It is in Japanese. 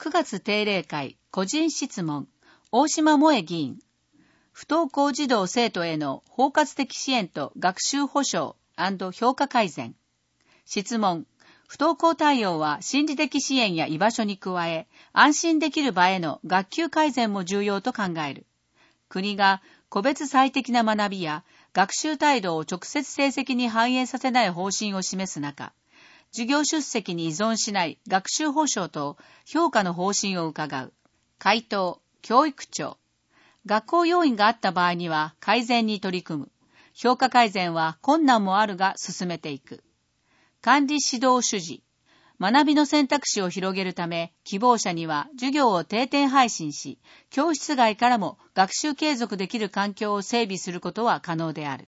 9月定例会個人質問、大島萌議員。不登校児童生徒への包括的支援と学習保障&評価改善。質問。不登校対応は心理的支援や居場所に加え、安心できる場への学級改善も重要と考える。国が個別最適な学びや学習態度を直接成績に反映させない方針を示す中、授業出席に依存しない学習保障と評価の方針を伺う。回答、教育庁。学校要因があった場合には改善に取り組む。評価改善は困難もあるが進めていく。管理指導主事。学びの選択肢を広げるため、希望者には授業を定点配信し、教室外からも学習継続できる環境を整備することは可能である。